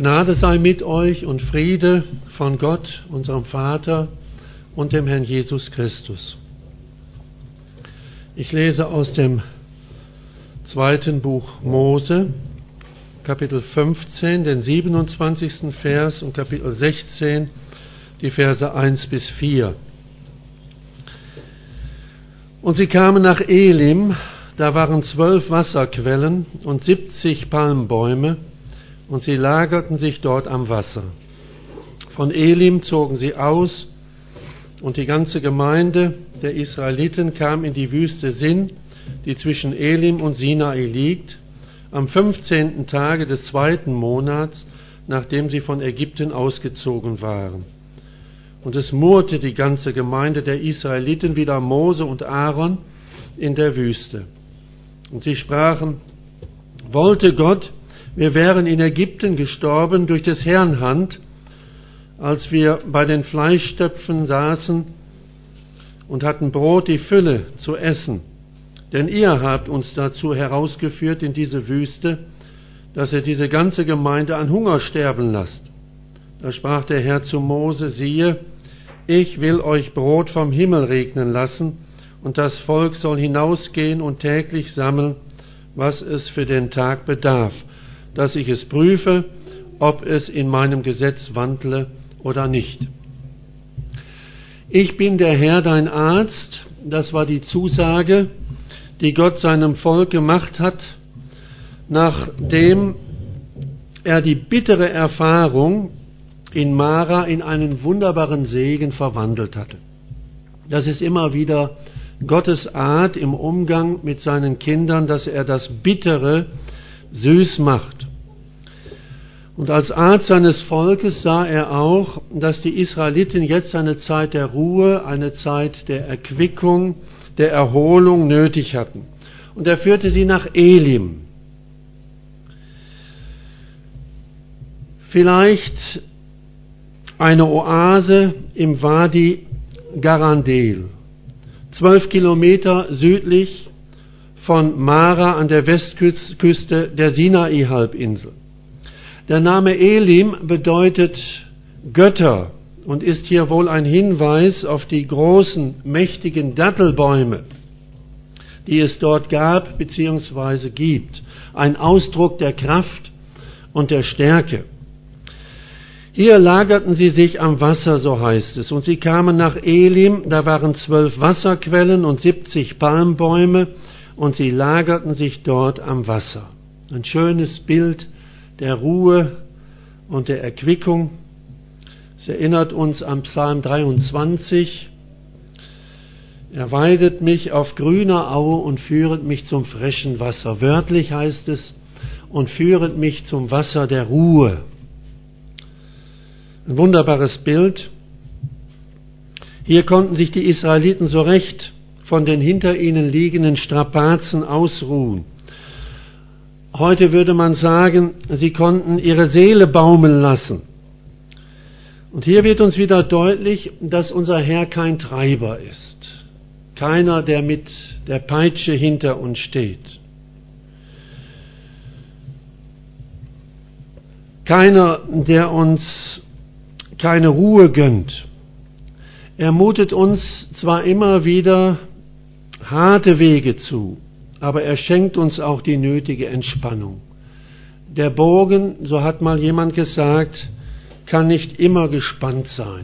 Gnade sei mit euch und Friede von Gott, unserem Vater und dem Herrn Jesus Christus. Ich lese aus dem 2. Buch Mose, Kapitel 15, den 27. Vers und Kapitel 16, die Verse 1 bis 4. Und sie kamen nach Elim, da waren 12 Wasserquellen und 70 Palmbäume, und sie lagerten sich dort am Wasser. Von Elim zogen sie aus, und die ganze Gemeinde der Israeliten kam in die Wüste Sin, die zwischen Elim und Sinai liegt, am 15. Tage des 2. Monats, nachdem sie von Ägypten ausgezogen waren. Und es murrte die ganze Gemeinde der Israeliten wider Mose und Aaron in der Wüste. Und sie sprachen: Wollte Gott, wir wären in Ägypten gestorben durch des Herrn Hand, als wir bei den Fleischtöpfen saßen und hatten Brot die Fülle zu essen. Denn ihr habt uns dazu herausgeführt in diese Wüste, dass ihr diese ganze Gemeinde an Hunger sterben lasst. Da sprach der Herr zu Mose: Siehe, ich will euch Brot vom Himmel regnen lassen, und das Volk soll hinausgehen und täglich sammeln, was es für den Tag bedarf, dass ich es prüfe, ob es in meinem Gesetz wandle oder nicht. Ich bin der Herr, dein Arzt. Das war die Zusage, die Gott seinem Volk gemacht hat, nachdem er die bittere Erfahrung in Mara in einen wunderbaren Segen verwandelt hatte. Das ist immer wieder Gottes Art im Umgang mit seinen Kindern, dass er das Bittere süß macht. Und als Arzt seines Volkes sah er auch, dass die Israeliten jetzt eine Zeit der Ruhe, eine Zeit der Erquickung, der Erholung nötig hatten. Und er führte sie nach Elim. Vielleicht eine Oase im Wadi Garandel, 12 Kilometer südlich von Mara an der Westküste der Sinai-Halbinsel. Der Name Elim bedeutet Götter und ist hier wohl ein Hinweis auf die großen, mächtigen Dattelbäume, die es dort gab bzw. gibt. Ein Ausdruck der Kraft und der Stärke. Hier lagerten sie sich am Wasser, so heißt es. Und sie kamen nach Elim, da waren 12 Wasserquellen und 70 Palmbäume, und sie lagerten sich dort am Wasser. Ein schönes Bild der Ruhe und der Erquickung. Es erinnert uns an Psalm 23. Er weidet mich auf grüner Aue und führet mich zum frischen Wasser. Wörtlich heißt es: und führet mich zum Wasser der Ruhe. Ein wunderbares Bild. Hier konnten sich die Israeliten so recht von den hinter ihnen liegenden Strapazen ausruhen. Heute würde man sagen, sie konnten ihre Seele baumeln lassen. Und hier wird uns wieder deutlich, dass unser Herr kein Treiber ist. Keiner, der mit der Peitsche hinter uns steht. Keiner, der uns keine Ruhe gönnt. Er mutet uns zwar immer wieder harte Wege zu, aber er schenkt uns auch die nötige Entspannung. Der Bogen, so hat mal jemand gesagt, kann nicht immer gespannt sein.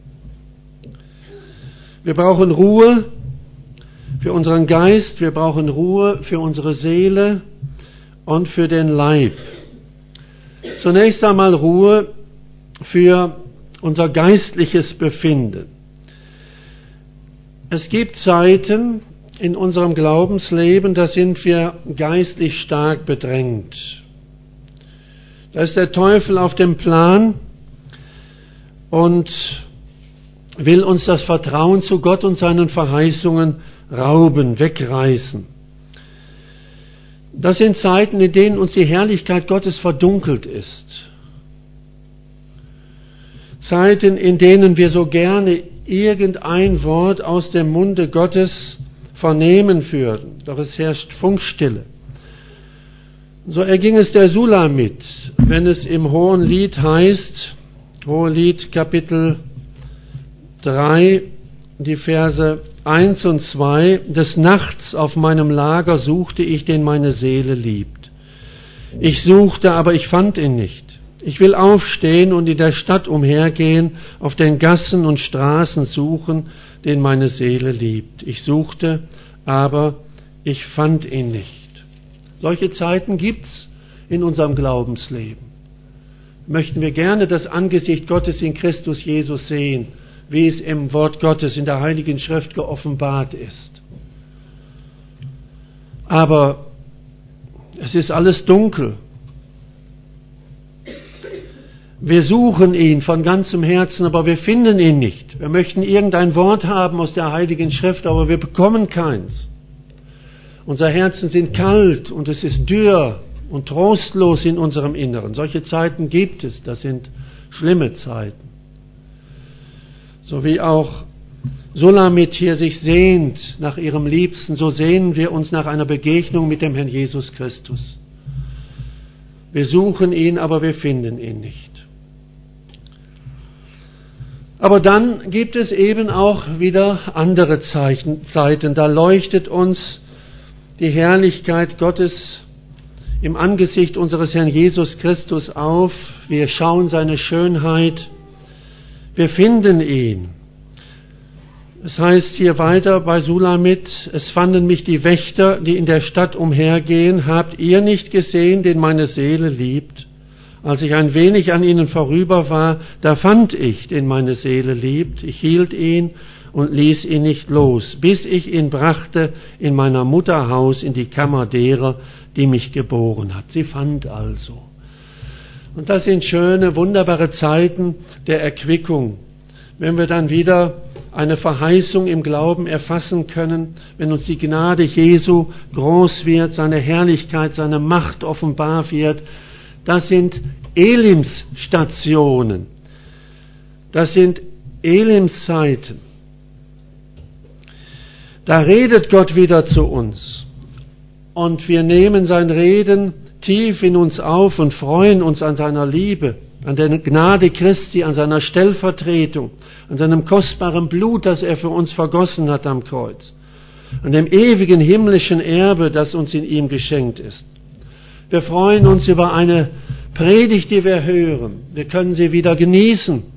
Wir brauchen Ruhe für unseren Geist, wir brauchen Ruhe für unsere Seele und für den Leib. Zunächst einmal Ruhe für unser geistliches Befinden. Es gibt Zeiten in unserem Glaubensleben, da sind wir geistlich stark bedrängt. Da ist der Teufel auf dem Plan und will uns das Vertrauen zu Gott und seinen Verheißungen rauben, wegreißen. Das sind Zeiten, in denen uns die Herrlichkeit Gottes verdunkelt ist. Zeiten, in denen wir so gerne irgendein Wort aus dem Munde Gottes vernehmen würden, doch es herrscht Funkstille. So erging es der Sulamit, wenn es im Hohen Lied heißt, Hohelied Kapitel 3, die Verse 1 und 2, des Nachts auf meinem Lager suchte ich, den meine Seele liebt. Ich suchte, aber ich fand ihn nicht. Ich will aufstehen und in der Stadt umhergehen, auf den Gassen und Straßen suchen, den meine Seele liebt. Ich suchte, aber ich fand ihn nicht. Solche Zeiten gibt's in unserem Glaubensleben. Möchten wir gerne das Angesicht Gottes in Christus Jesus sehen, wie es im Wort Gottes in der Heiligen Schrift geoffenbart ist. Aber es ist alles dunkel. Wir suchen ihn von ganzem Herzen, aber wir finden ihn nicht. Wir möchten irgendein Wort haben aus der Heiligen Schrift, aber wir bekommen keins. Unsere Herzen sind kalt und es ist dürr und trostlos in unserem Inneren. Solche Zeiten gibt es, das sind schlimme Zeiten. So wie auch Sulamit hier sich sehnt nach ihrem Liebsten, so sehnen wir uns nach einer Begegnung mit dem Herrn Jesus Christus. Wir suchen ihn, aber wir finden ihn nicht. Aber dann gibt es eben auch wieder andere Zeiten. Da leuchtet uns die Herrlichkeit Gottes im Angesicht unseres Herrn Jesus Christus auf. Wir schauen seine Schönheit. Wir finden ihn. Es heißt hier weiter bei Sulamit, es fanden mich die Wächter, die in der Stadt umhergehen. Habt ihr nicht gesehen, den meine Seele liebt? Als ich ein wenig an ihnen vorüber war, da fand ich, den meine Seele liebt. Ich hielt ihn und ließ ihn nicht los, bis ich ihn brachte in meiner Mutter Haus in die Kammer derer, die mich geboren hat. Sie fand also. Und das sind schöne, wunderbare Zeiten der Erquickung, wenn wir dann wieder eine Verheißung im Glauben erfassen können, wenn uns die Gnade Jesu groß wird, seine Herrlichkeit, seine Macht offenbar wird. Das sind Elimsstationen. Das sind Elimszeiten. Da redet Gott wieder zu uns und wir nehmen sein Reden tief in uns auf und freuen uns an seiner Liebe, an der Gnade Christi, an seiner Stellvertretung, an seinem kostbaren Blut, das er für uns vergossen hat am Kreuz, an dem ewigen himmlischen Erbe, das uns in ihm geschenkt ist. Wir freuen uns über eine Predigt, die wir hören. Wir können sie wieder genießen.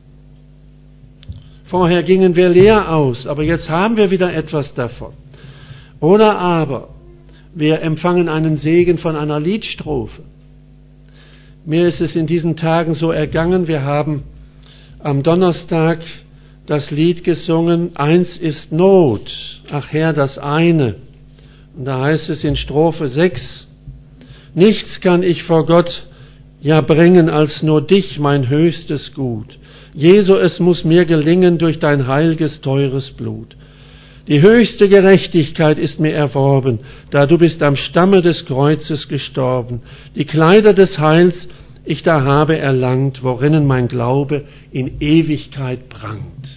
Vorher gingen wir leer aus, aber jetzt haben wir wieder etwas davon. Oder aber wir empfangen einen Segen von einer Liedstrophe. Mir ist es in diesen Tagen so ergangen, wir haben am Donnerstag das Lied gesungen, eins ist Not, ach Herr, das eine. Und da heißt es in Strophe 6, nichts kann ich vor Gott ja bringen als nur dich, mein höchstes Gut. Jesu, es muss mir gelingen durch dein heilges, teures Blut. Die höchste Gerechtigkeit ist mir erworben, da du bist am Stamme des Kreuzes gestorben. Die Kleider des Heils ich da habe erlangt, worinnen mein Glaube in Ewigkeit prangt.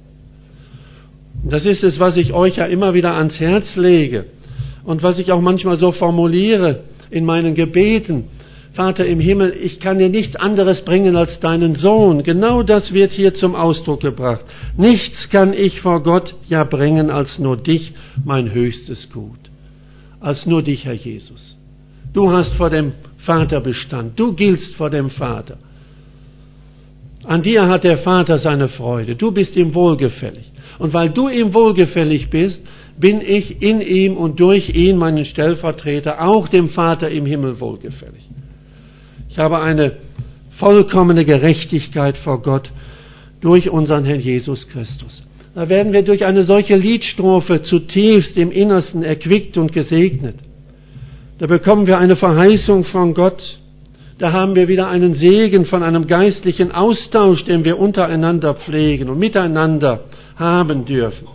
Das ist es, was ich euch ja immer wieder ans Herz lege und was ich auch manchmal so formuliere in meinen Gebeten. Vater im Himmel, ich kann dir nichts anderes bringen als deinen Sohn. Genau das wird hier zum Ausdruck gebracht. Nichts kann ich vor Gott ja bringen als nur dich, mein höchstes Gut. Als nur dich, Herr Jesus. Du hast vor dem Vater Bestand. Du giltst vor dem Vater. An dir hat der Vater seine Freude. Du bist ihm wohlgefällig. Und weil du ihm wohlgefällig bist, bin ich in ihm und durch ihn, meinen Stellvertreter, auch dem Vater im Himmel wohlgefällig. Ich habe eine vollkommene Gerechtigkeit vor Gott durch unseren Herrn Jesus Christus. Da werden wir durch eine solche Liedstrophe zutiefst im Innersten erquickt und gesegnet. Da bekommen wir eine Verheißung von Gott. Da haben wir wieder einen Segen von einem geistlichen Austausch, den wir untereinander pflegen und miteinander haben dürfen.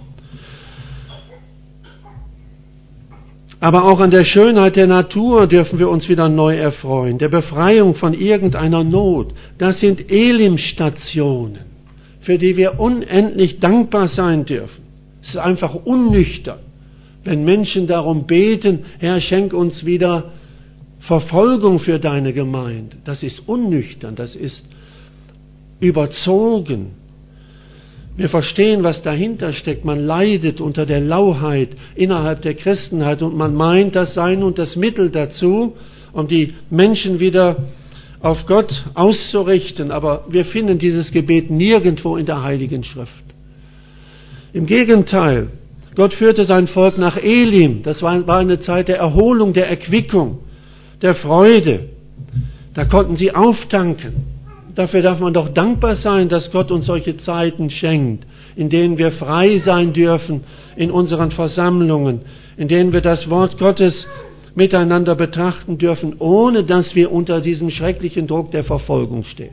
Aber auch an der Schönheit der Natur dürfen wir uns wieder neu erfreuen, der Befreiung von irgendeiner Not. Das sind Elim-Stationen, für die wir unendlich dankbar sein dürfen. Es ist einfach unnüchtern, wenn Menschen darum beten, Herr, schenk uns wieder Verfolgung für deine Gemeinde, das ist unnüchtern, das ist überzogen. Wir verstehen, was dahinter steckt. Man leidet unter der Lauheit innerhalb der Christenheit und man meint, das sei nun das Mittel dazu, um die Menschen wieder auf Gott auszurichten. Aber wir finden dieses Gebet nirgendwo in der Heiligen Schrift. Im Gegenteil, Gott führte sein Volk nach Elim. Das war eine Zeit der Erholung, der Erquickung, der Freude. Da konnten sie auftanken. Dafür darf man doch dankbar sein, dass Gott uns solche Zeiten schenkt, in denen wir frei sein dürfen in unseren Versammlungen, in denen wir das Wort Gottes miteinander betrachten dürfen, ohne dass wir unter diesem schrecklichen Druck der Verfolgung stehen.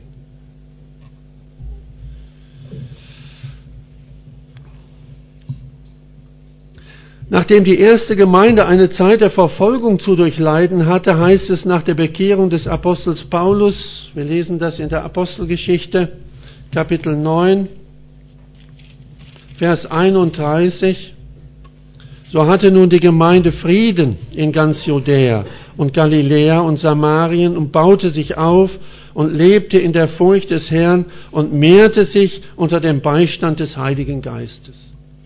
Nachdem die erste Gemeinde eine Zeit der Verfolgung zu durchleiden hatte, heißt es nach der Bekehrung des Apostels Paulus, wir lesen das in der Apostelgeschichte, Kapitel 9, Vers 31, so hatte nun die Gemeinde Frieden in ganz Judäa und Galiläa und Samarien und baute sich auf und lebte in der Furcht des Herrn und mehrte sich unter dem Beistand des Heiligen Geistes.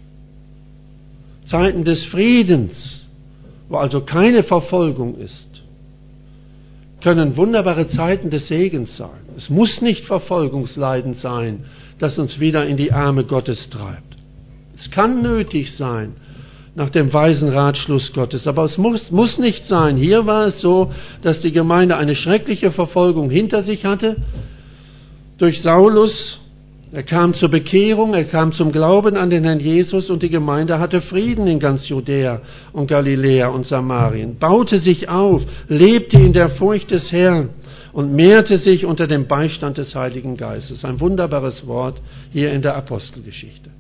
Zeiten des Friedens, wo also keine Verfolgung ist, können wunderbare Zeiten des Segens sein. Es muss nicht Verfolgungsleiden sein, das uns wieder in die Arme Gottes treibt. Es kann nötig sein, nach dem weisen Ratschluss Gottes, aber es muss nicht sein. Hier war es so, dass die Gemeinde eine schreckliche Verfolgung hinter sich hatte, durch Saulus. Er kam zur Bekehrung, er kam zum Glauben an den Herrn Jesus und die Gemeinde hatte Frieden in ganz Judäa und Galiläa und Samarien, baute sich auf, lebte in der Furcht des Herrn und mehrte sich unter dem Beistand des Heiligen Geistes. Ein wunderbares Wort hier in der Apostelgeschichte.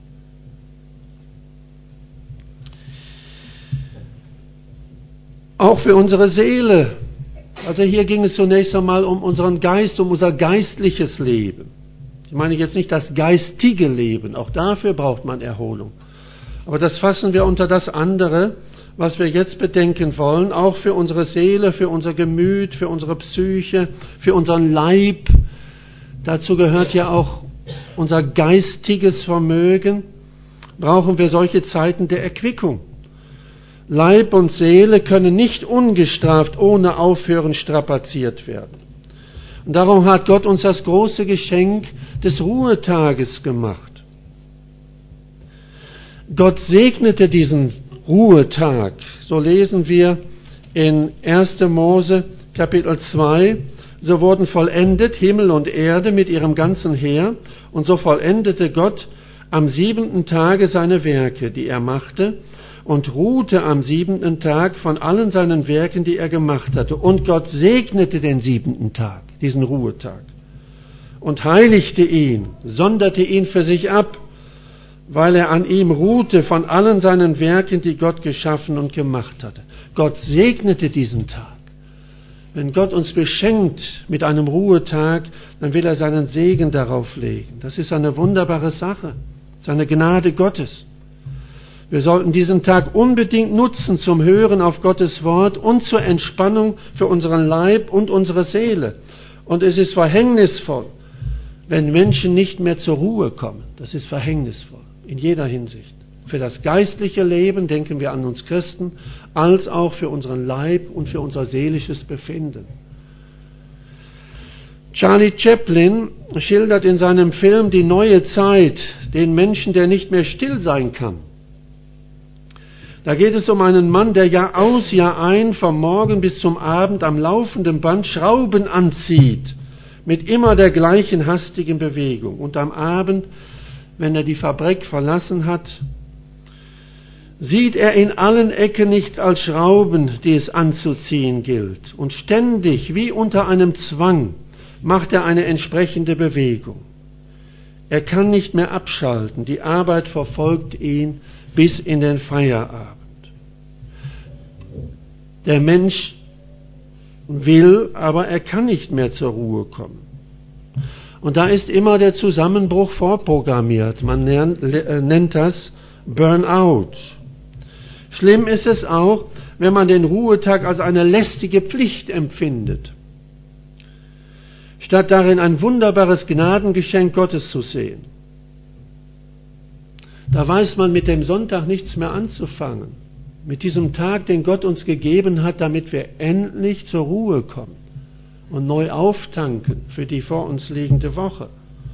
Auch für unsere Seele. Also hier ging es zunächst einmal um unseren Geist, um unser geistliches Leben. Ich meine jetzt nicht das geistige Leben, auch dafür braucht man Erholung. Aber das fassen wir unter das andere, was wir jetzt bedenken wollen, auch für unsere Seele, für unser Gemüt, für unsere Psyche, für unseren Leib. Dazu gehört ja auch unser geistiges Vermögen. Brauchen wir solche Zeiten der Erquickung. Leib und Seele können nicht ungestraft ohne Aufhören strapaziert werden. Und darum hat Gott uns das große Geschenk des Ruhetages gemacht. Gott segnete diesen Ruhetag. So lesen wir in 1. Mose Kapitel 2, so wurden vollendet Himmel und Erde mit ihrem ganzen Heer, und so vollendete Gott am 7. Tage seine Werke, die er machte, und ruhte am 7. Tag von allen seinen Werken, die er gemacht hatte. Und Gott segnete den 7. Tag, diesen Ruhetag, und heiligte ihn, sonderte ihn für sich ab, weil er an ihm ruhte von allen seinen Werken, die Gott geschaffen und gemacht hatte. Gott segnete diesen Tag. Wenn Gott uns beschenkt mit einem Ruhetag, dann will er seinen Segen darauf legen. Das ist eine wunderbare Sache, seine Gnade Gottes. Wir sollten diesen Tag unbedingt nutzen zum Hören auf Gottes Wort und zur Entspannung für unseren Leib und unsere Seele. Und es ist verhängnisvoll, wenn Menschen nicht mehr zur Ruhe kommen. Das ist verhängnisvoll, in jeder Hinsicht. Für das geistliche Leben, denken wir an uns Christen, als auch für unseren Leib und für unser seelisches Befinden. Charlie Chaplin schildert in seinem Film Die neue Zeit den Menschen, der nicht mehr still sein kann. Da geht es um einen Mann, der Jahr aus, Jahr ein, vom Morgen bis zum Abend am laufenden Band Schrauben anzieht, mit immer der gleichen hastigen Bewegung. Und am Abend, wenn er die Fabrik verlassen hat, sieht er in allen Ecken nichts als Schrauben, die es anzuziehen gilt. Und ständig, wie unter einem Zwang, macht er eine entsprechende Bewegung. Er kann nicht mehr abschalten, die Arbeit verfolgt ihn bis in den Feierabend. Der Mensch will, aber er kann nicht mehr zur Ruhe kommen. Und da ist immer der Zusammenbruch vorprogrammiert. Man nennt das Burnout. Schlimm ist es auch, wenn man den Ruhetag als eine lästige Pflicht empfindet, statt darin ein wunderbares Gnadengeschenk Gottes zu sehen. Da weiß man mit dem Sonntag nichts mehr anzufangen, mit diesem Tag, den Gott uns gegeben hat, damit wir endlich zur Ruhe kommen und neu auftanken für die vor uns liegende Woche.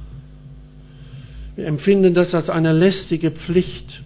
Wir empfinden das als eine lästige Pflicht.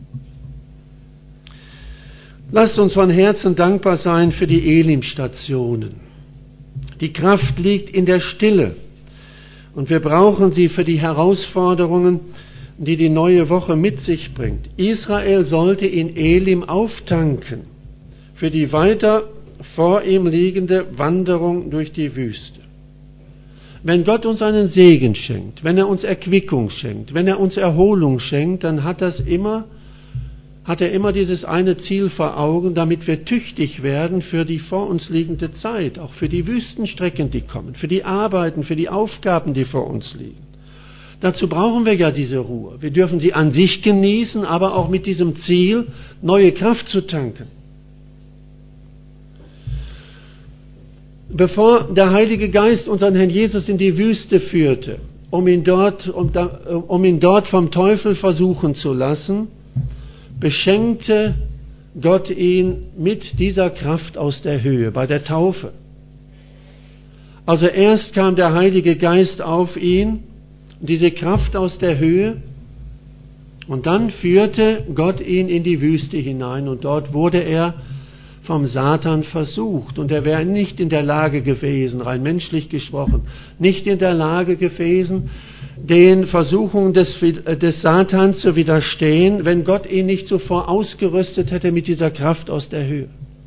Lasst uns von Herzen dankbar sein für die Elim-Stationen. Die Kraft liegt in der Stille und wir brauchen sie für die Herausforderungen, die die neue Woche mit sich bringt. Israel sollte in Elim auftanken für die weiter vor ihm liegende Wanderung durch die Wüste. Wenn Gott uns einen Segen schenkt, wenn er uns Erquickung schenkt, wenn er uns Erholung schenkt, dann hat er immer dieses eine Ziel vor Augen, damit wir tüchtig werden für die vor uns liegende Zeit, auch für die Wüstenstrecken, die kommen, für die Arbeiten, für die Aufgaben, die vor uns liegen. Dazu brauchen wir ja diese Ruhe. Wir dürfen sie an sich genießen, aber auch mit diesem Ziel, neue Kraft zu tanken. Bevor der Heilige Geist unseren Herrn Jesus in die Wüste führte, um ihn dort vom Teufel versuchen zu lassen, beschenkte Gott ihn mit dieser Kraft aus der Höhe, bei der Taufe. Also erst kam der Heilige Geist auf ihn, diese Kraft aus der Höhe, und dann führte Gott ihn in die Wüste hinein und dort wurde er vom Satan versucht und er wäre nicht in der Lage gewesen, rein menschlich gesprochen, nicht in der Lage gewesen, den Versuchungen des Satans zu widerstehen, wenn Gott ihn nicht zuvor ausgerüstet hätte mit dieser Kraft aus der Höhe.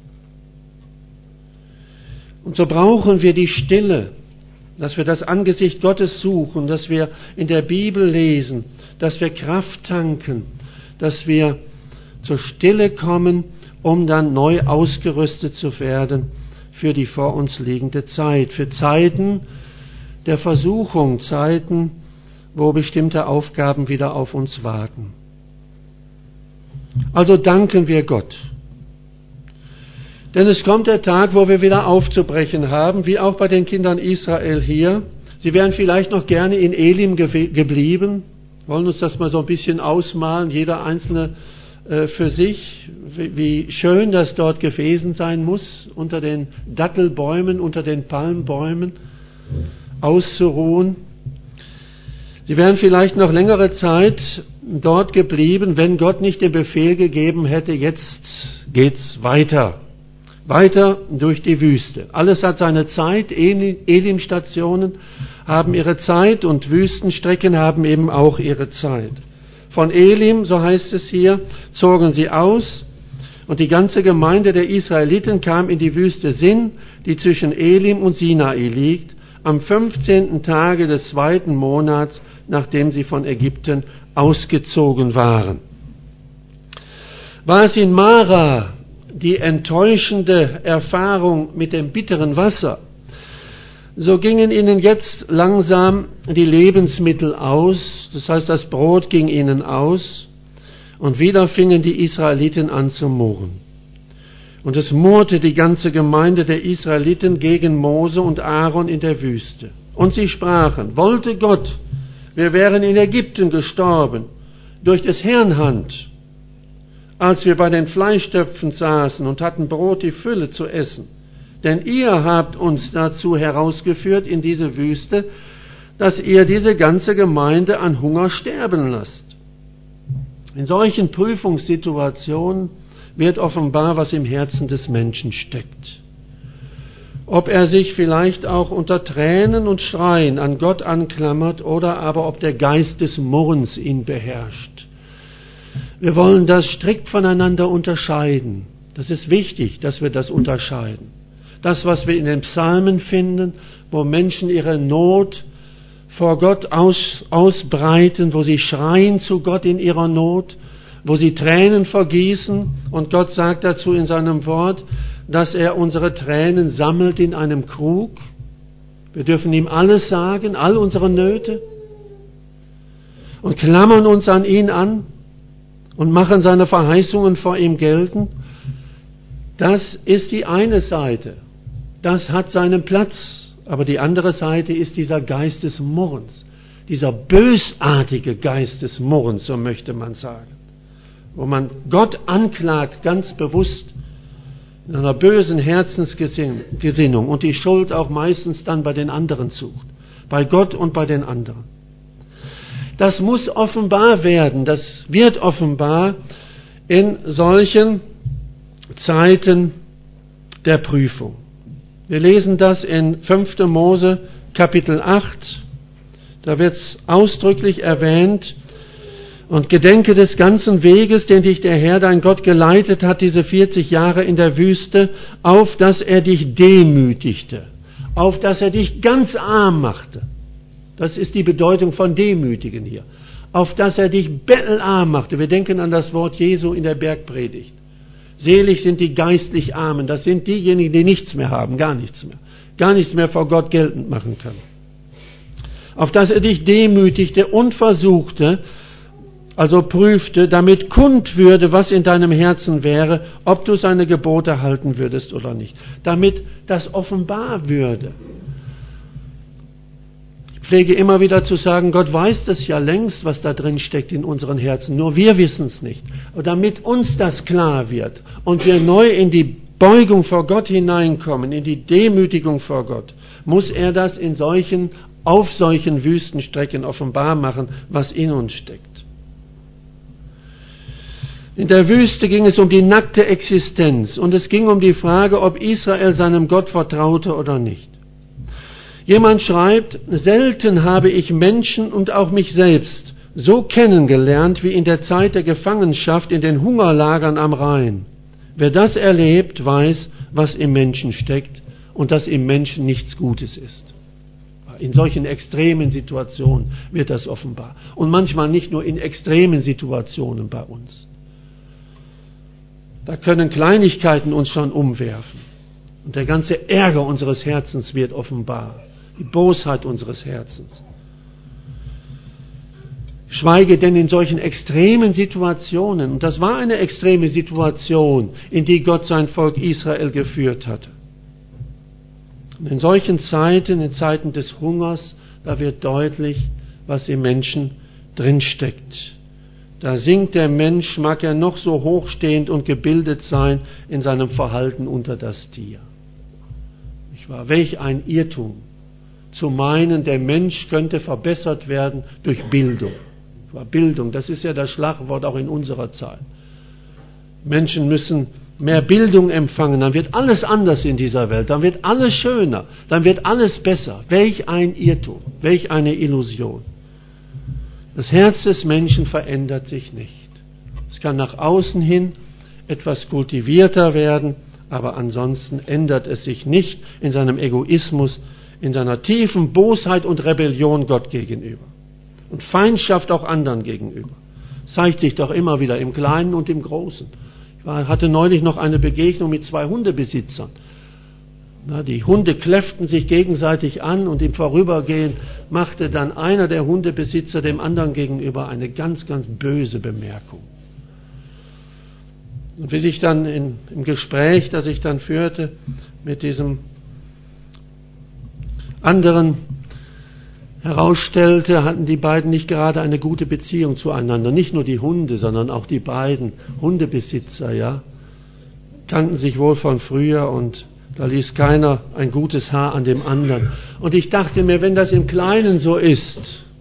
Und so brauchen wir die Stille, dass wir das Angesicht Gottes suchen, dass wir in der Bibel lesen, dass wir Kraft tanken, dass wir zur Stille kommen, um dann neu ausgerüstet zu werden für die vor uns liegende Zeit, für Zeiten der Versuchung, Zeiten, wo bestimmte Aufgaben wieder auf uns warten. Also danken wir Gott. Denn es kommt der Tag, wo wir wieder aufzubrechen haben, wie auch bei den Kindern Israel hier. Sie wären vielleicht noch gerne in Elim geblieben, wollen uns das mal so ein bisschen ausmalen, jeder Einzelne für sich, wie schön das dort gewesen sein muss, unter den Dattelbäumen, unter den Palmbäumen auszuruhen. Sie wären vielleicht noch längere Zeit dort geblieben, wenn Gott nicht den Befehl gegeben hätte, jetzt geht's weiter. Weiter durch die Wüste. Alles hat seine Zeit. Elim-Stationen haben ihre Zeit und Wüstenstrecken haben eben auch ihre Zeit. Von Elim, so heißt es hier, zogen sie aus und die ganze Gemeinde der Israeliten kam in die Wüste Sin, die zwischen Elim und Sinai liegt, am 15. Tage des 2. Monats, nachdem sie von Ägypten ausgezogen waren. War es in Mara die enttäuschende Erfahrung mit dem bitteren Wasser, so gingen ihnen jetzt langsam die Lebensmittel aus, das heißt, das Brot ging ihnen aus, und wieder fingen die Israeliten an zu murren. Und es murrte die ganze Gemeinde der Israeliten gegen Mose und Aaron in der Wüste. Und sie sprachen, wollte Gott, wir wären in Ägypten gestorben, durch des Herrn Hand, als wir bei den Fleischtöpfen saßen und hatten Brot die Fülle zu essen. Denn ihr habt uns dazu herausgeführt in diese Wüste, dass ihr diese ganze Gemeinde an Hunger sterben lasst. In solchen Prüfungssituationen wird offenbar, was im Herzen des Menschen steckt. Ob er sich vielleicht auch unter Tränen und Schreien an Gott anklammert oder aber ob der Geist des Murrens ihn beherrscht. Wir wollen das strikt voneinander unterscheiden. Das ist wichtig, dass wir das unterscheiden. Das, was wir in den Psalmen finden, wo Menschen ihre Not vor Gott ausbreiten, wo sie schreien zu Gott in ihrer Not, wo sie Tränen vergießen und Gott sagt dazu in seinem Wort, dass er unsere Tränen sammelt in einem Krug. Wir dürfen ihm alles sagen, all unsere Nöte und klammern uns an ihn an. und machen seine Verheißungen vor ihm geltend. Das ist die eine Seite. Das hat seinen Platz. Aber die andere Seite ist dieser Geist des Murrens. Dieser bösartige Geist des Murrens, so möchte man sagen. Wo man Gott anklagt, ganz bewusst, in einer bösen Herzensgesinnung und die Schuld auch meistens dann bei den anderen sucht. Bei Gott und bei den anderen. Das muss offenbar werden. Das wird offenbar in solchen Zeiten der Prüfung. Wir lesen das in 5. Mose Kapitel 8. Da wird es ausdrücklich erwähnt. Und gedenke des ganzen Weges, den dich der Herr, dein Gott, geleitet hat, diese 40 Jahre in der Wüste, auf dass er dich demütigte, auf dass er dich ganz arm machte. Das ist die Bedeutung von demütigen hier. Auf dass er dich bettelarm machte. Wir denken an das Wort Jesu in der Bergpredigt. Selig sind die geistlich Armen. Das sind diejenigen, die nichts mehr haben, gar nichts mehr. Gar nichts mehr vor Gott geltend machen können. Auf dass er dich demütigte und versuchte, also prüfte, damit kund würde, was in deinem Herzen wäre, ob du seine Gebote halten würdest oder nicht. Damit das offenbar würde. Ich pflege immer wieder zu sagen, Gott weiß das ja längst, was da drin steckt in unseren Herzen, nur wir wissen es nicht. Und damit uns das klar wird und wir neu in die Beugung vor Gott hineinkommen, in die Demütigung vor Gott, muss er das auf solchen Wüstenstrecken offenbar machen, was in uns steckt. In der Wüste ging es um die nackte Existenz und es ging um die Frage, ob Israel seinem Gott vertraute oder nicht. Jemand schreibt, selten habe ich Menschen und auch mich selbst so kennengelernt wie in der Zeit der Gefangenschaft in den Hungerlagern am Rhein. Wer das erlebt, weiß, was im Menschen steckt und dass im Menschen nichts Gutes ist. In solchen extremen Situationen wird das offenbar. Und manchmal nicht nur in extremen Situationen bei uns. Da können Kleinigkeiten uns schon umwerfen. Und der ganze Ärger unseres Herzens wird offenbar. Die Bosheit unseres Herzens. Schweige denn in solchen extremen Situationen, und das war eine extreme Situation, in die Gott sein Volk Israel geführt hatte. Und in solchen Zeiten, in Zeiten des Hungers, da wird deutlich, was im Menschen drinsteckt. Da sinkt der Mensch, mag er noch so hochstehend und gebildet sein, in seinem Verhalten unter das Tier. Nicht wahr? Welch ein Irrtum, zu meinen, der Mensch könnte verbessert werden durch Bildung. Bildung, das ist ja das Schlagwort auch in unserer Zeit. Menschen müssen mehr Bildung empfangen, dann wird alles anders in dieser Welt, dann wird alles schöner, dann wird alles besser. Welch ein Irrtum, welch eine Illusion. Das Herz des Menschen verändert sich nicht. Es kann nach außen hin etwas kultivierter werden, aber ansonsten ändert es sich nicht in seinem Egoismus, in seiner tiefen Bosheit und Rebellion Gott gegenüber. Und Feindschaft auch anderen gegenüber. Zeigt sich doch immer wieder im Kleinen und im Großen. Ich hatte neulich noch eine Begegnung mit 2 Hundebesitzern. Die Hunde kläfften sich gegenseitig an und im Vorübergehen machte dann einer der Hundebesitzer dem anderen gegenüber eine ganz, ganz böse Bemerkung. Und wie sich dann im Gespräch, das ich dann führte mit diesem anderen herausstellte, hatten die beiden nicht gerade eine gute Beziehung zueinander. Nicht nur die Hunde, sondern auch die beiden Hundebesitzer, ja, kannten sich wohl von früher und da ließ keiner ein gutes Haar an dem anderen. Und ich dachte mir, wenn das im Kleinen so ist,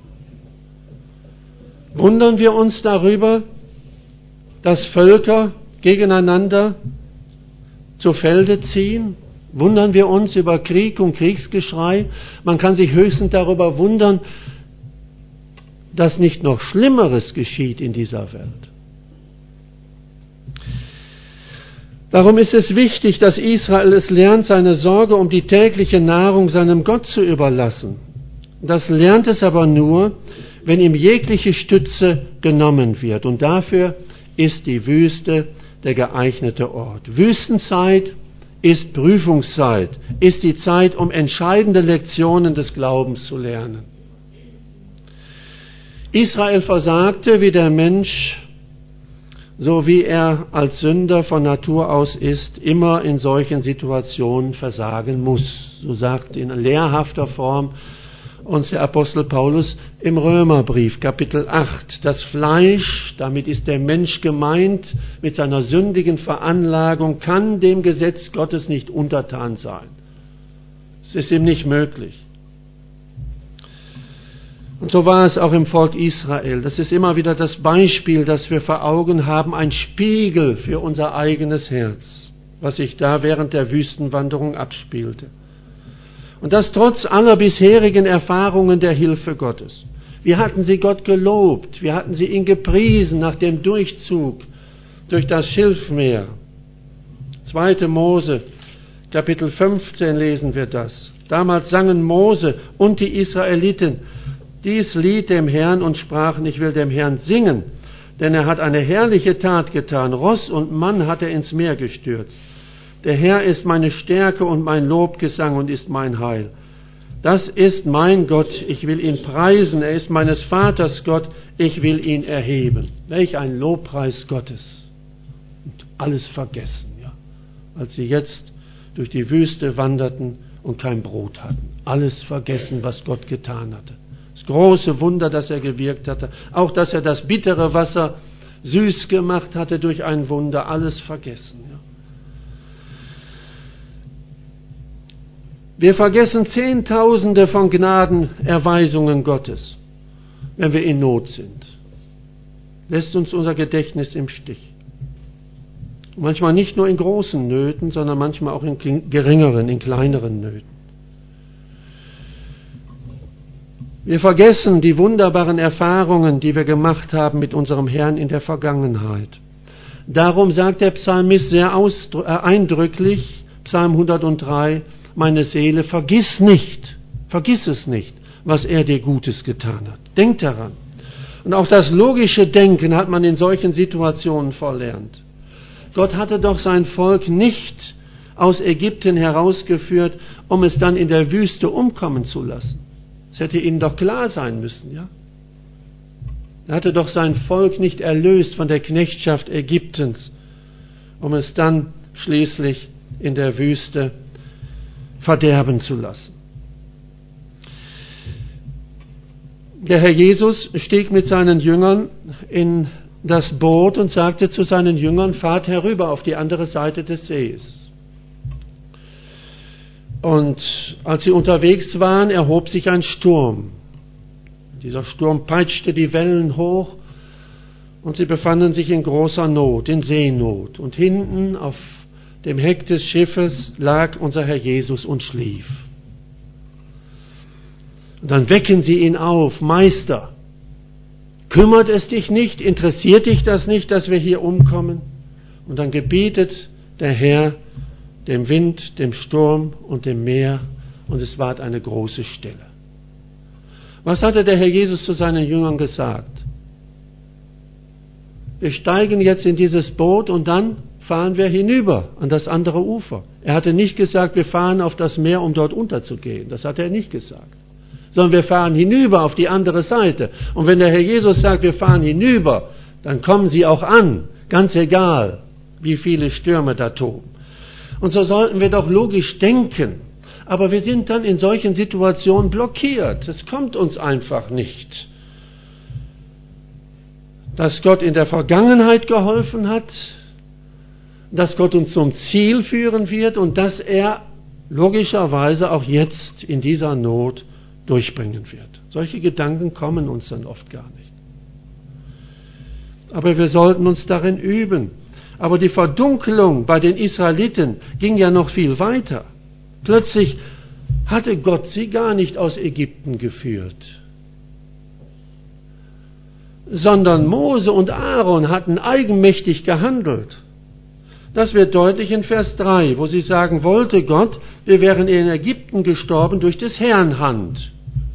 wundern wir uns darüber, dass Völker gegeneinander zu Felde ziehen? Wundern wir uns über Krieg und Kriegsgeschrei? Man kann sich höchstens darüber wundern, dass nicht noch Schlimmeres geschieht in dieser Welt. Darum ist es wichtig, dass Israel es lernt, seine Sorge um die tägliche Nahrung seinem Gott zu überlassen. Das lernt es aber nur, wenn ihm jegliche Stütze genommen wird. Und dafür ist die Wüste der geeignete Ort. Wüstenzeit ist Prüfungszeit, ist die Zeit, um entscheidende Lektionen des Glaubens zu lernen. Israel versagte wie der Mensch so wie er als Sünder von Natur aus ist, immer in solchen Situationen versagen muss. So sagt in lehrhafter Form uns der Apostel Paulus im Römerbrief, Kapitel 8. Das Fleisch, damit ist der Mensch gemeint, mit seiner sündigen Veranlagung, kann dem Gesetz Gottes nicht untertan sein. Es ist ihm nicht möglich. Und so war es auch im Volk Israel. Das ist immer wieder das Beispiel, das wir vor Augen haben, ein Spiegel für unser eigenes Herz, was sich da während der Wüstenwanderung abspielte. Und das trotz aller bisherigen Erfahrungen der Hilfe Gottes. Wir hatten sie Gott gelobt, wir hatten sie ihn gepriesen nach dem Durchzug durch das Schilfmeer. 2. Mose, Kapitel 15 lesen wir das. Damals sangen Mose und die Israeliten dies Lied dem Herrn und sprachen, ich will dem Herrn singen, denn er hat eine herrliche Tat getan. Ross und Mann hat er ins Meer gestürzt. Der Herr ist meine Stärke und mein Lobgesang und ist mein Heil. Das ist mein Gott, ich will ihn preisen, er ist meines Vaters Gott, ich will ihn erheben. Welch ein Lobpreis Gottes. Und alles vergessen, ja, als sie jetzt durch die Wüste wanderten und kein Brot hatten. Alles vergessen, was Gott getan hatte. Das große Wunder, das er gewirkt hatte, auch dass er das bittere Wasser süß gemacht hatte durch ein Wunder, alles vergessen. Ja. Wir vergessen Zehntausende von Gnadenerweisungen Gottes, wenn wir in Not sind. Lässt uns unser Gedächtnis im Stich. Und manchmal nicht nur in großen Nöten, sondern manchmal auch in geringeren, in kleineren Nöten. Wir vergessen die wunderbaren Erfahrungen, die wir gemacht haben mit unserem Herrn in der Vergangenheit. Darum sagt der Psalmist sehr eindrücklich, Psalm 103, meine Seele, vergiss es nicht, was er dir Gutes getan hat. Denk daran. Und auch das logische Denken hat man in solchen Situationen verlernt. Gott hatte doch sein Volk nicht aus Ägypten herausgeführt, um es dann in der Wüste umkommen zu lassen. Das hätte ihnen doch klar sein müssen, ja? Er hatte doch sein Volk nicht erlöst von der Knechtschaft Ägyptens, um es dann schließlich in der Wüste verderben zu lassen. Der Herr Jesus stieg mit seinen Jüngern in das Boot und sagte zu seinen Jüngern, fahrt herüber auf die andere Seite des Sees. Und als sie unterwegs waren, erhob sich ein Sturm. Dieser Sturm peitschte die Wellen hoch und sie befanden sich in großer Not, in Seenot. Und hinten auf dem Heck des Schiffes lag unser Herr Jesus und schlief. Und dann wecken sie ihn auf, Meister, kümmert es dich nicht, interessiert dich das nicht, dass wir hier umkommen? Und dann gebietet der Herr dem Wind, dem Sturm und dem Meer, und es ward eine große Stille. Was hatte der Herr Jesus zu seinen Jüngern gesagt? Wir steigen jetzt in dieses Boot und dann fahren wir hinüber an das andere Ufer. Er hatte nicht gesagt, wir fahren auf das Meer, um dort unterzugehen. Das hat er nicht gesagt. Sondern wir fahren hinüber auf die andere Seite. Und wenn der Herr Jesus sagt, wir fahren hinüber, dann kommen sie auch an, ganz egal, wie viele Stürme da toben. Und so sollten wir doch logisch denken. Aber wir sind dann in solchen Situationen blockiert. Es kommt uns einfach nicht. Dass Gott in der Vergangenheit geholfen hat, dass Gott uns zum Ziel führen wird und dass er logischerweise auch jetzt in dieser Not durchbringen wird. Solche Gedanken kommen uns dann oft gar nicht. Aber wir sollten uns darin üben. Aber die Verdunkelung bei den Israeliten ging ja noch viel weiter. Plötzlich hatte Gott sie gar nicht aus Ägypten geführt, sondern Mose und Aaron hatten eigenmächtig gehandelt. Das wird deutlich in Vers 3, wo sie sagen, wollte Gott, wir wären in Ägypten gestorben durch des Herrn Hand.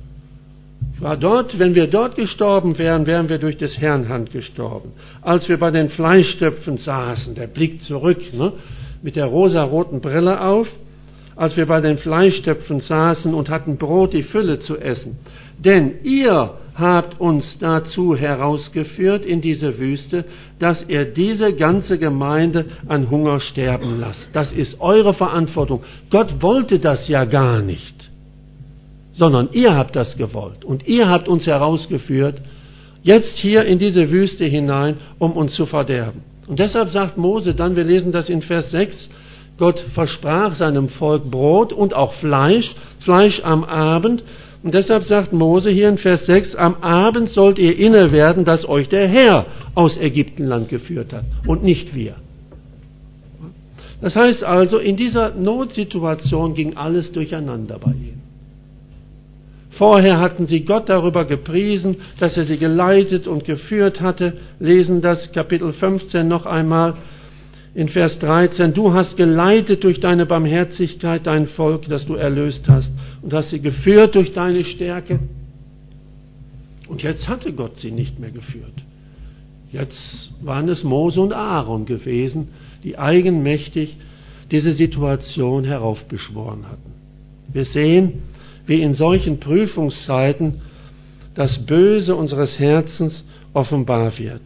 Wenn wir dort gestorben wären, wären wir durch des Herrn Hand gestorben. Als wir bei den Fleischtöpfen saßen, der Blick zurück, mit der rosaroten Brille auf, als wir bei den Fleischtöpfen saßen und hatten Brot die Fülle zu essen. Denn ihr habt uns dazu herausgeführt in diese Wüste, dass ihr diese ganze Gemeinde an Hunger sterben lasst. Das ist eure Verantwortung. Gott wollte das ja gar nicht, sondern ihr habt das gewollt und ihr habt uns herausgeführt, jetzt hier in diese Wüste hinein, um uns zu verderben. Und deshalb sagt Mose dann, wir lesen das in Vers 6, Gott versprach seinem Volk Brot und auch Fleisch am Abend. Und deshalb sagt Mose hier in Vers 6, am Abend sollt ihr inne werden, dass euch der Herr aus Ägyptenland geführt hat und nicht wir. Das heißt also, in dieser Notsituation ging alles durcheinander bei ihnen. Vorher hatten sie Gott darüber gepriesen, dass er sie geleitet und geführt hatte. Lesen das Kapitel 15 noch einmal in Vers 13. Du hast geleitet durch deine Barmherzigkeit dein Volk, das du erlöst hast, und hast sie geführt durch deine Stärke. Und jetzt hatte Gott sie nicht mehr geführt. Jetzt waren es Mose und Aaron gewesen, die eigenmächtig diese Situation heraufbeschworen hatten. Wir sehen, wie in solchen Prüfungszeiten das Böse unseres Herzens offenbar wird.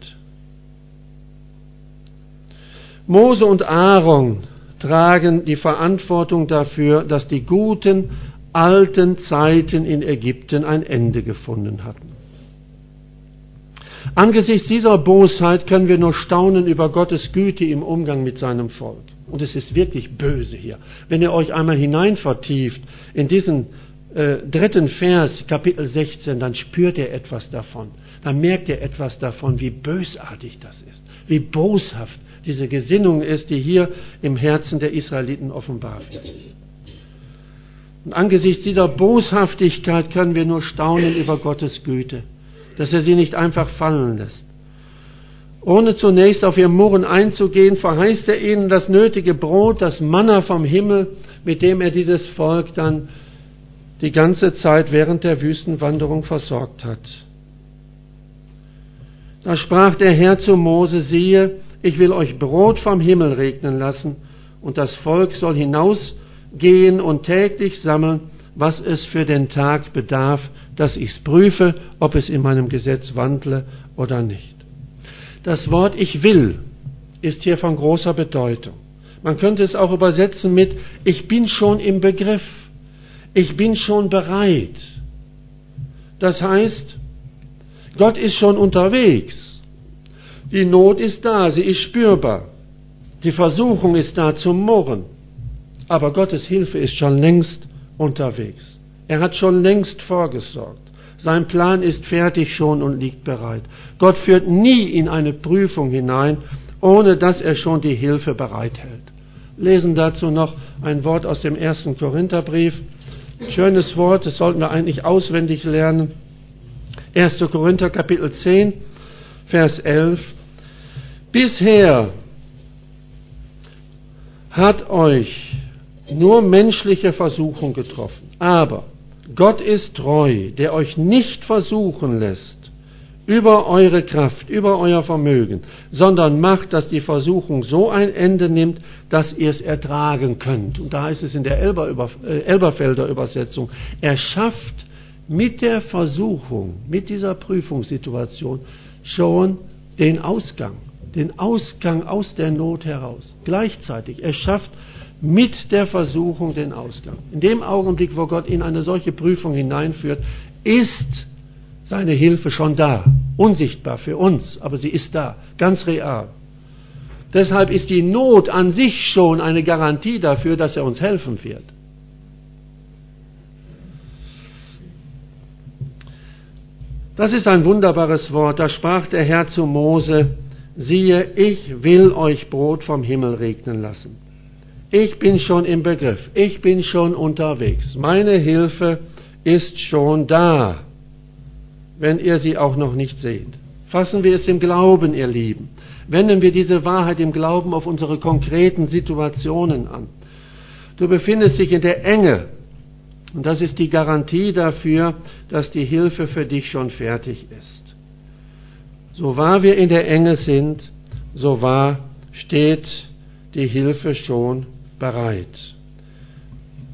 Mose und Aaron tragen die Verantwortung dafür, dass die guten, alten Zeiten in Ägypten ein Ende gefunden hatten. Angesichts dieser Bosheit können wir nur staunen über Gottes Güte im Umgang mit seinem Volk. Und es ist wirklich böse hier. Wenn ihr euch einmal hinein vertieft in diesen 3. Vers, Kapitel 16, dann spürt ihr etwas davon. Dann merkt ihr etwas davon, wie bösartig das ist, wie boshaft diese Gesinnung ist, die hier im Herzen der Israeliten offenbar wird. Und angesichts dieser Boshaftigkeit können wir nur staunen über Gottes Güte, dass er sie nicht einfach fallen lässt. Ohne zunächst auf ihr Murren einzugehen, verheißt er ihnen das nötige Brot, das Manna vom Himmel, mit dem er dieses Volk dann die ganze Zeit während der Wüstenwanderung versorgt hat. Da sprach der Herr zu Mose, siehe, ich will euch Brot vom Himmel regnen lassen, und das Volk soll hinausgehen und täglich sammeln, was es für den Tag bedarf, dass ich's prüfe, ob es in meinem Gesetz wandle oder nicht. Das Wort ich will ist hier von großer Bedeutung. Man könnte es auch übersetzen mit ich bin schon im Begriff. Ich bin schon bereit. Das heißt, Gott ist schon unterwegs. Die Not ist da, sie ist spürbar. Die Versuchung ist da zum Murren. Aber Gottes Hilfe ist schon längst unterwegs. Er hat schon längst vorgesorgt. Sein Plan ist fertig schon und liegt bereit. Gott führt nie in eine Prüfung hinein, ohne dass er schon die Hilfe bereithält. Lesen dazu noch ein Wort aus dem 1. Korintherbrief. Schönes Wort, das sollten wir eigentlich auswendig lernen. 1. Korinther Kapitel 10, Vers 11. Bisher hat euch nur menschliche Versuchung getroffen, aber Gott ist treu, der euch nicht versuchen lässt über eure Kraft, über euer Vermögen, sondern macht, dass die Versuchung so ein Ende nimmt, dass ihr es ertragen könnt. Und da ist es in der Elberfelder Übersetzung, er schafft mit der Versuchung, mit dieser Prüfungssituation schon den Ausgang aus der Not heraus. Gleichzeitig, er schafft mit der Versuchung den Ausgang. In dem Augenblick, wo Gott in eine solche Prüfung hineinführt, ist seine Hilfe schon da. Unsichtbar für uns, aber sie ist da, ganz real. Deshalb ist die Not an sich schon eine Garantie dafür, dass er uns helfen wird. Das ist ein wunderbares Wort. Da sprach der Herr zu Mose, siehe, ich will euch Brot vom Himmel regnen lassen. Ich bin schon im Begriff, ich bin schon unterwegs. Meine Hilfe ist schon da, wenn ihr sie auch noch nicht seht. Fassen wir es im Glauben, ihr Lieben. Wenden wir diese Wahrheit im Glauben auf unsere konkreten Situationen an. Du befindest dich in der Enge. Und das ist die Garantie dafür, dass die Hilfe für dich schon fertig ist. So wahr wir in der Enge sind, so wahr steht die Hilfe schon bereit.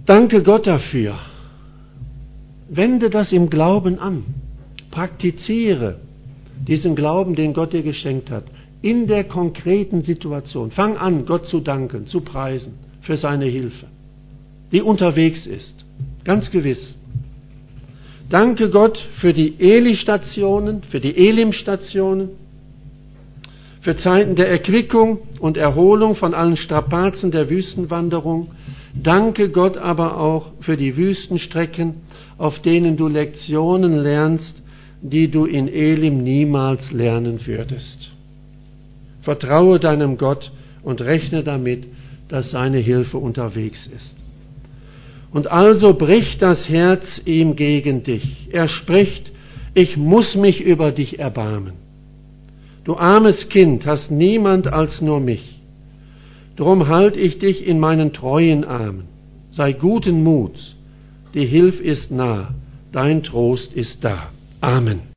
Danke Gott dafür. Wende das im Glauben an. Praktiziere diesen Glauben, den Gott dir geschenkt hat, in der konkreten Situation. Fang an, Gott zu danken, zu preisen für seine Hilfe, die unterwegs ist. Ganz gewiss. Danke Gott für die Eli-Stationen, für die Elim-Stationen, für Zeiten der Erquickung und Erholung von allen Strapazen der Wüstenwanderung. Danke Gott aber auch für die Wüstenstrecken, auf denen du Lektionen lernst, die du in Elim niemals lernen würdest. Vertraue deinem Gott und rechne damit, dass seine Hilfe unterwegs ist. Und also bricht das Herz ihm gegen dich. Er spricht, ich muss mich über dich erbarmen. Du armes Kind, hast niemand als nur mich. Drum halt ich dich in meinen treuen Armen. Sei guten Muts, die Hilfe ist nah, dein Trost ist da. Amen.